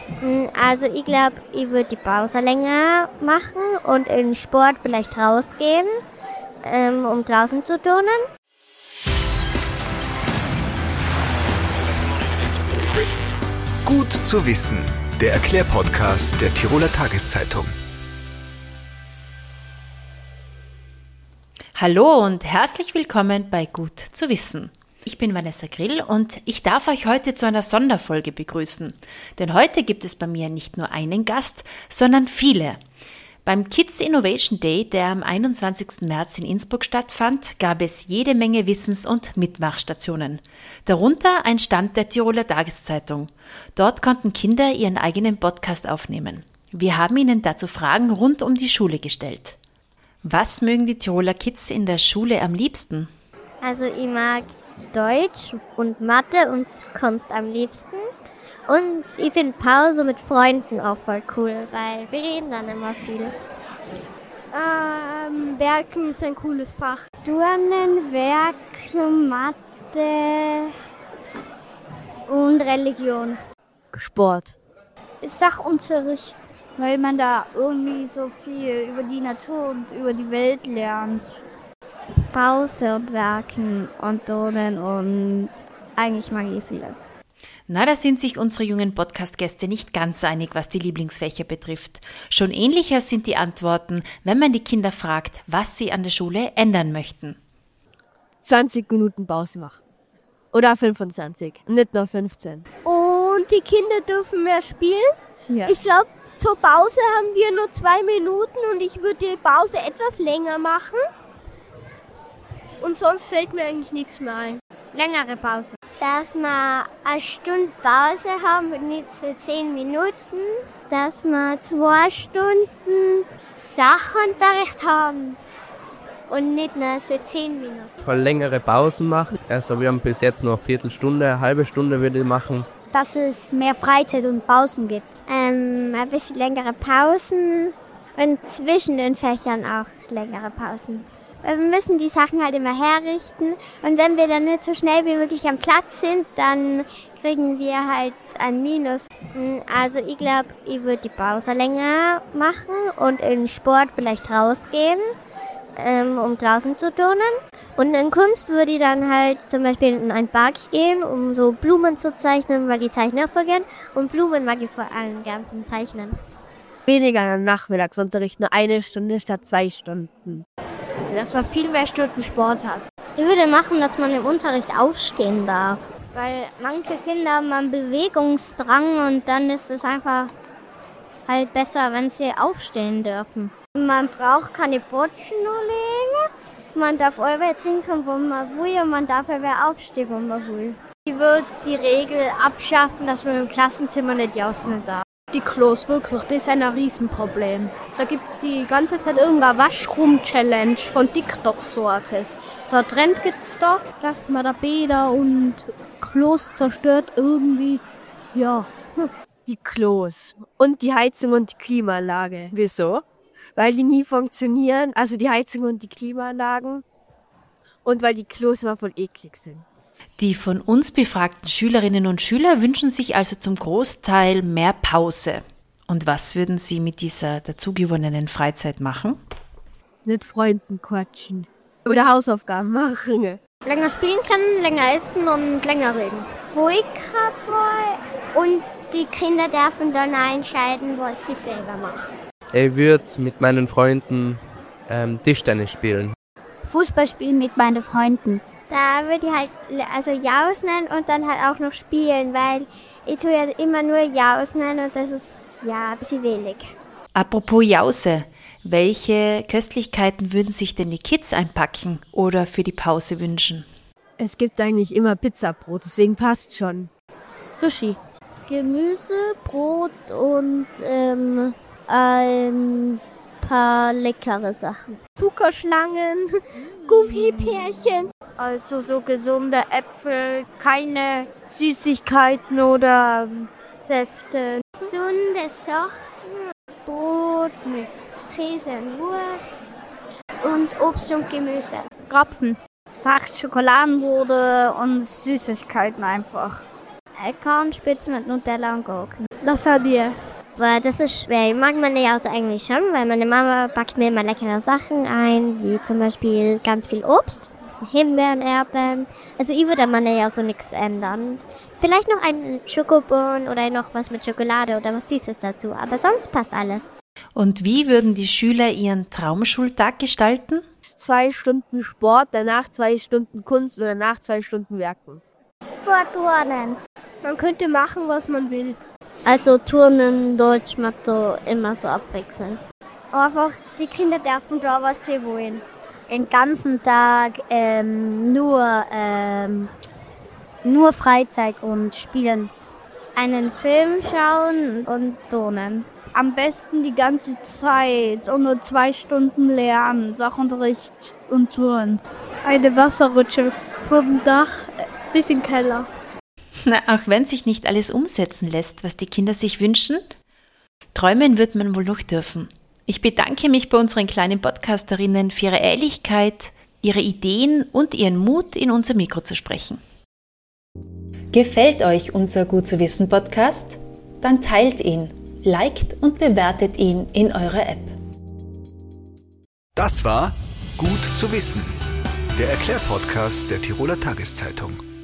Also ich glaube, ich würde die Pause länger machen und in Sport vielleicht rausgehen, um draußen zu turnen. Gut zu wissen, der Erklärpodcast der Tiroler Tageszeitung. Hallo und herzlich willkommen bei Gut zu wissen. Ich bin Vanessa Grill und ich darf euch heute zu einer Sonderfolge begrüßen. Denn heute gibt es bei mir nicht nur einen Gast, sondern viele. Beim Kids Innovation Day, der am 21. März in Innsbruck stattfand, gab es jede Menge Wissens- und Mitmachstationen. Darunter ein Stand der Tiroler Tageszeitung. Dort konnten Kinder ihren eigenen Podcast aufnehmen. Wir haben ihnen dazu Fragen rund um die Schule gestellt. Was mögen die Tiroler Kids in der Schule am liebsten? Also ich mag Deutsch und Mathe und Kunst am liebsten. Und ich finde Pause mit Freunden auch voll cool, weil wir reden dann immer viel. Werken ist ein cooles Fach. Turnen, Werken, Mathe und Religion. Sport. Sachunterricht, weil man da irgendwie so viel über die Natur und über die Welt lernt. Pause und Werken und Turnen und eigentlich mag ich vieles. Na, da sind sich unsere jungen Podcast-Gäste nicht ganz einig, was die Lieblingsfächer betrifft. Schon ähnlicher sind die Antworten, wenn man die Kinder fragt, was sie an der Schule ändern möchten. 20 Minuten Pause machen. Oder 25, nicht nur 15. Und die Kinder dürfen mehr spielen. Ja. Ich glaube, zur Pause haben wir nur 2 Minuten und ich würde die Pause etwas länger machen. Und sonst fällt mir eigentlich nichts mehr ein. Längere Pause. Dass wir eine Stunde Pause haben und nicht so 10 Minuten. Dass wir 2 Stunden Sachunterricht haben und nicht nur so 10 Minuten. Voll längere Pausen machen. Also wir haben bis jetzt nur eine Viertelstunde, eine halbe Stunde würde ich machen. Dass es mehr Freizeit und Pausen gibt. Ein bisschen längere Pausen und zwischen den Fächern auch längere Pausen. Wir müssen die Sachen halt immer herrichten und wenn wir dann nicht so schnell wie möglich am Platz sind, dann kriegen wir halt ein Minus. Also ich glaube, ich würde die Pause länger machen und in Sport vielleicht rausgehen, um draußen zu turnen. Und in Kunst würde ich dann halt zum Beispiel in einen Park gehen, um so Blumen zu zeichnen, weil die Zeichner vergehen. Und Blumen mag ich vor allem gern zum Zeichnen. Weniger am Nachmittagsunterricht, nur 1 Stunde statt 2 Stunden. Dass man viel mehr Stunden Sport hat. Ich würde machen, dass man im Unterricht aufstehen darf. Weil manche Kinder haben einen Bewegungsdrang und dann ist es einfach halt besser, wenn sie aufstehen dürfen. Man braucht keine Botschen legen. Man darf Eiweiß trinken, wo man will, und man darf aber aufstehen, wo man will. Ich würde die Regel abschaffen, dass man im Klassenzimmer nicht jausen darf. Die Klos, wirklich, das ist ein Riesenproblem. Da gibt es die ganze Zeit irgendeine Waschrum-Challenge von TikTok sorges. So ein Trend gibt es da, dass man da Bäder und Klos zerstört irgendwie. Ja. Die Klos und die Heizung und die Klimaanlage. Wieso? Weil die nie funktionieren, also die Heizung und die Klimaanlagen. Und weil die Klos immer voll eklig sind. Die von uns befragten Schülerinnen und Schüler wünschen sich also zum Großteil mehr Pause. Und was würden sie mit dieser dazugewonnenen Freizeit machen? Mit Freunden quatschen. Oder Hausaufgaben machen. Länger spielen können, länger essen und länger reden. Feuerwehr und die Kinder dürfen dann entscheiden, was sie selber machen. Ich würde mit meinen Freunden Tischtennis spielen. Fußball spielen mit meinen Freunden. Da würde ich halt jausen und dann halt auch noch spielen, weil ich tue ja immer nur jausen und das ist ja ein bisschen wenig. Apropos Jause, welche Köstlichkeiten würden sich denn die Kids einpacken oder für die Pause wünschen? Es gibt eigentlich immer Pizzabrot, deswegen passt schon. Sushi. Gemüse, Brot und ein paar leckere Sachen. Zuckerschlangen, Gummibärchen. Also so gesunde Äpfel, keine Süßigkeiten oder Säfte. Gesunde Sachen, Brot mit Käse und Wurst und Obst und Gemüse. Krapfen. Fach Schokoladenbrote und Süßigkeiten einfach. Kornspitz mit Nutella und Gurken. Lasagne. Aber das ist schwer. Ich mag Mayonnaise eigentlich schon, weil meine Mama backt mir immer leckere Sachen ein, wie zum Beispiel ganz viel Obst, Himbeeren, Erdbeeren. Also ich würde an Mayonnaise so nichts ändern. Vielleicht noch einen Schokobon oder noch was mit Schokolade oder was Süßes dazu, aber sonst passt alles. Und wie würden die Schüler ihren Traumschultag gestalten? 2 Stunden Sport, danach 2 Stunden Kunst und danach 2 Stunden Werken. Sportturnen. Man könnte machen, was man will. Also Turnen, Deutsch, Mathe, immer so abwechselnd. Einfach, die Kinder dürfen da, was sie wollen. Den ganzen Tag nur Freizeit und Spielen. Einen Film schauen und turnen. Am besten die ganze Zeit und nur 2 Stunden lernen, Sachunterricht und Turnen. Eine Wasserrutsche vom Dach bis in den Keller. Na, auch wenn sich nicht alles umsetzen lässt, was die Kinder sich wünschen, träumen wird man wohl noch dürfen. Ich bedanke mich bei unseren kleinen Podcasterinnen für ihre Ehrlichkeit, ihre Ideen und ihren Mut, in unser Mikro zu sprechen. Gefällt euch unser Gut zu wissen Podcast? Dann teilt ihn, liked und bewertet ihn in eurer App. Das war Gut zu wissen, der Erklärpodcast der Tiroler Tageszeitung.